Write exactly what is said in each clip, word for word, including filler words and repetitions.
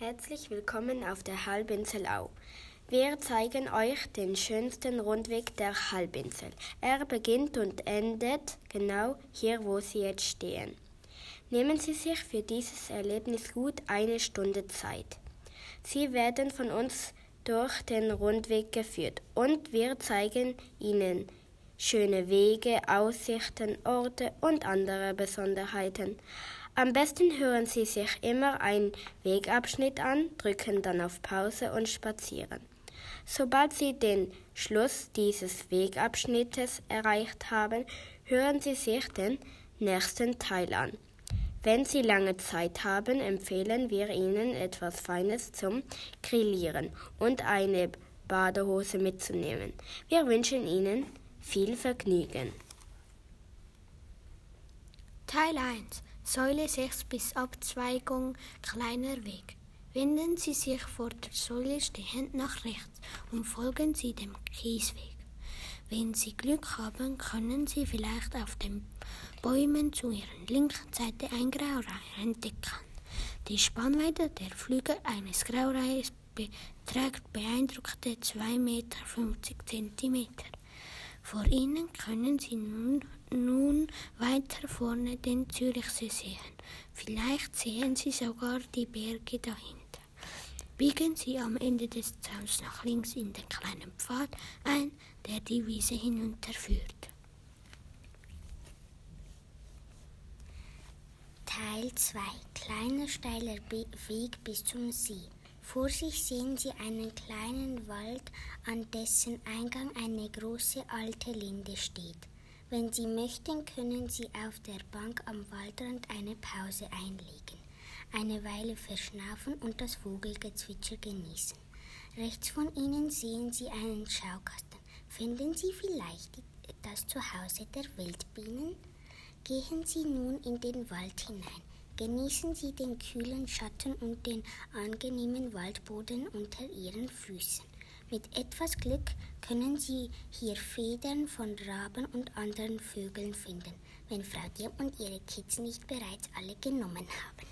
Herzlich willkommen auf der Halbinsel Au. Wir zeigen euch den schönsten Rundweg der Halbinsel. Er beginnt und endet genau hier, wo Sie jetzt stehen. Nehmen Sie sich für dieses Erlebnis gut eine Stunde Zeit. Sie werden von uns durch den Rundweg geführt und wir zeigen Ihnen schöne Wege, Aussichten, Orte und andere Besonderheiten. Am besten hören Sie sich immer einen Wegabschnitt an, drücken dann auf Pause und spazieren. Sobald Sie den Schluss dieses Wegabschnittes erreicht haben, hören Sie sich den nächsten Teil an. Wenn Sie lange Zeit haben, empfehlen wir Ihnen etwas Feines zum Grillieren und eine Badehose mitzunehmen. Wir wünschen Ihnen viel Vergnügen. Teil eins. Säule sechs bis Abzweigung kleiner Weg. Wenden Sie sich vor der Säule stehend nach rechts und folgen Sie dem Kiesweg. Wenn Sie Glück haben, können Sie vielleicht auf den Bäumen zu Ihrer linken Seite ein Graureiher entdecken. Die Spannweite der Flügel eines Graureihers beträgt beeindruckende zwei Meter fünfzig Zentimeter. Vor Ihnen können Sie nun, nun weiter vorne den Zürichsee sehen. Vielleicht sehen Sie sogar die Berge dahinter. Biegen Sie am Ende des Zauns nach links in den kleinen Pfad ein, der die Wiese hinunterführt. Teil zwei. Kleiner steiler Weg bis zum See. Vor sich sehen Sie einen kleinen Wald, an dessen Eingang eine große alte Linde steht. Wenn Sie möchten, können Sie auf der Bank am Waldrand eine Pause einlegen, eine Weile verschnaufen und das Vogelgezwitscher genießen. Rechts von Ihnen sehen Sie einen Schaukasten. Finden Sie vielleicht das Zuhause der Wildbienen? Gehen Sie nun in den Wald hinein. Genießen Sie den kühlen Schatten und den angenehmen Waldboden unter Ihren Füßen. Mit etwas Glück können Sie hier Federn von Raben und anderen Vögeln finden, wenn Frau Dieb und ihre Kids nicht bereits alle genommen haben.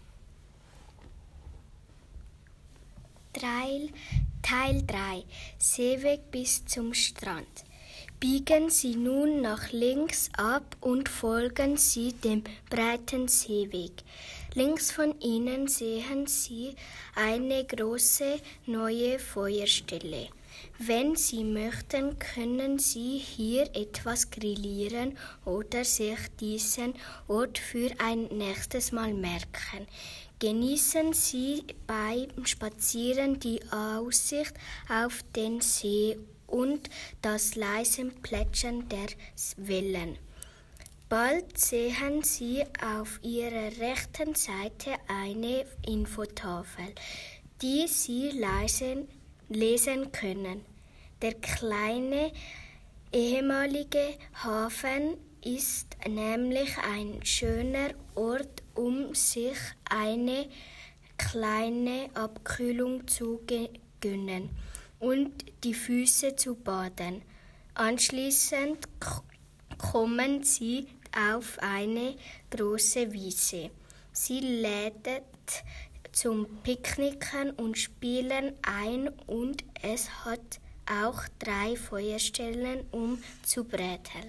Teil, Teil drei. Seeweg bis zum Strand. Biegen Sie nun nach links ab und folgen Sie dem breiten Seeweg. Links von Ihnen sehen Sie eine große neue Feuerstelle. Wenn Sie möchten, können Sie hier etwas grillieren oder sich diesen Ort für ein nächstes Mal merken. Genießen Sie beim Spazieren die Aussicht auf den See und das leise Plätschern der Wellen. Bald sehen Sie auf Ihrer rechten Seite eine Infotafel, die Sie leise lesen können. Der kleine ehemalige Hafen ist nämlich ein schöner Ort, um sich eine kleine Abkühlung zu gönnen und die Füße zu baden. Anschließend kommen Sie auf eine große Wiese. Sie lädt zum Picknicken und Spielen ein und es hat auch drei Feuerstellen, um zu braten.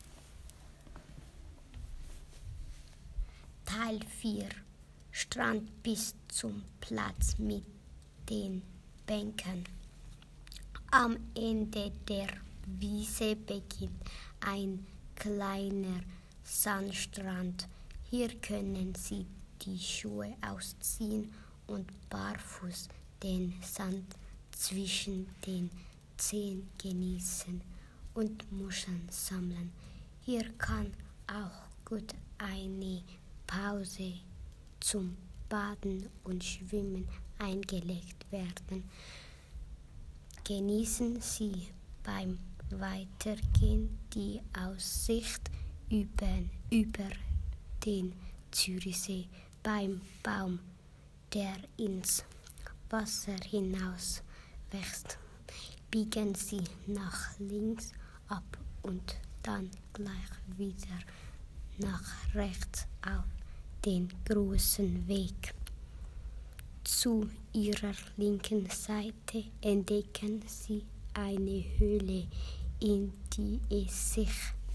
Teil vier. Strand bis zum Platz mit den Bänken. Am Ende der Wiese beginnt ein kleiner Sandstrand. Hier können Sie die Schuhe ausziehen und barfuß den Sand zwischen den Zehen genießen und Muscheln sammeln. Hier kann auch gut eine Pause zum Baden und Schwimmen eingelegt werden. Genießen Sie beim Weitergehen die Aussicht über, über den Zürichsee. Beim Baum, der ins Wasser hinaus wächst, biegen Sie nach links ab und dann gleich wieder nach rechts auf den großen Weg. Zu ihrer linken Seite entdecken sie eine Höhle, in die es sich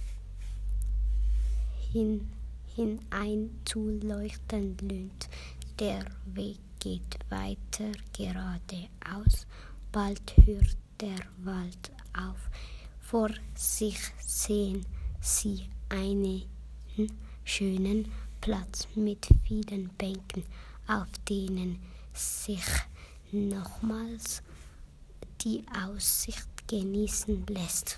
hin, hineinzuleuchten lohnt. Der Weg geht weiter geradeaus, bald hört der Wald auf. Vor sich sehen sie einen schönen Platz mit vielen Bänken, auf denen sich nochmals die Aussicht genießen lässt.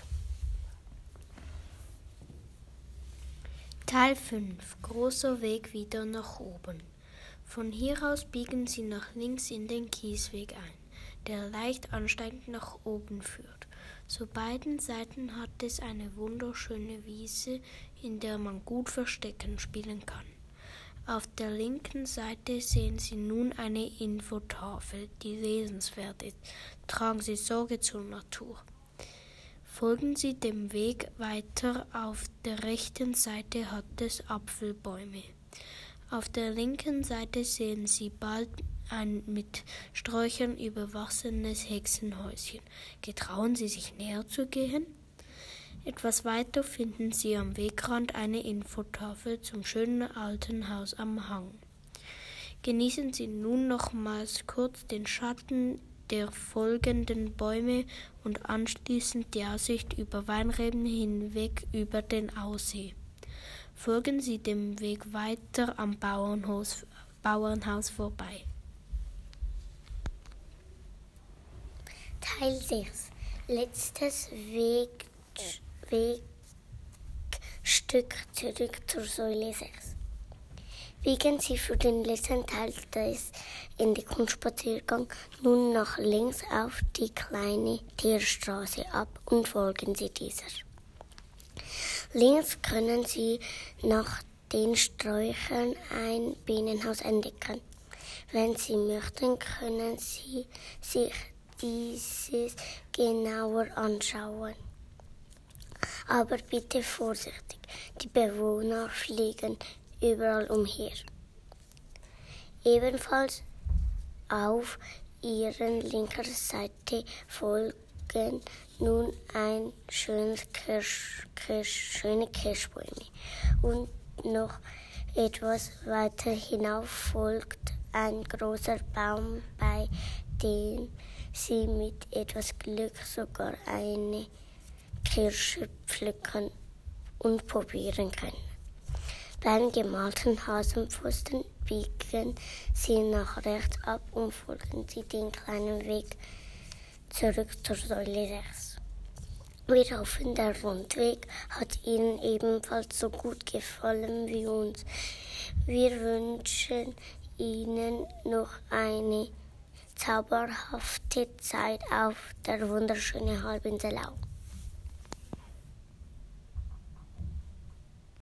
Teil fünf. Großer Weg wieder nach oben. Von hier aus biegen sie nach links in den Kiesweg ein, der leicht ansteigend nach oben führt. Zu beiden Seiten hat es eine wunderschöne Wiese, in der man gut Verstecken spielen kann. Auf der linken Seite sehen Sie nun eine Infotafel, die lesenswert ist. Tragen Sie Sorge zur Natur. Folgen Sie dem Weg weiter. Auf der rechten Seite hat es Apfelbäume. Auf der linken Seite sehen Sie bald ein mit Sträuchern überwachsenes Hexenhäuschen. Getrauen Sie sich näher zu gehen? Etwas weiter finden Sie am Wegrand eine Infotafel zum schönen alten Haus am Hang. Genießen Sie nun nochmals kurz den Schatten der folgenden Bäume und anschließend die Aussicht über Weinreben hinweg über den Aussee. Folgen Sie dem Weg weiter am Bauernhaus, Bauernhaus vorbei. Teil sechs. Letztes Weg, Wegstück zurück zur Säule sechs. Biegen Sie für den letzten Teil des Entdeckungsspaziergangs nun nach links auf die kleine Tierstraße ab und folgen Sie dieser. Links können Sie nach den Sträuchern ein Bienenhaus entdecken. Wenn Sie möchten, können Sie sich dieses genauer anschauen. Aber bitte vorsichtig, die Bewohner fliegen überall umher. Ebenfalls auf ihrer linken Seite folgen nun ein schönes Kirsch, Kirsch, schöne Kirschbäume und noch etwas weiter hinauf folgt ein großer Baum, bei dem Sie mit etwas Glück sogar eine Kirsche pflücken und probieren können. Beim gemalten Hasenpfosten biegen Sie nach rechts ab und folgen Sie den kleinen Weg zurück zur Säule sechs. Wir hoffen, der Rundweg hat Ihnen ebenfalls so gut gefallen wie uns. Wir wünschen Ihnen noch eine zauberhafte Zeit auf der wunderschönen Halbinsel Au.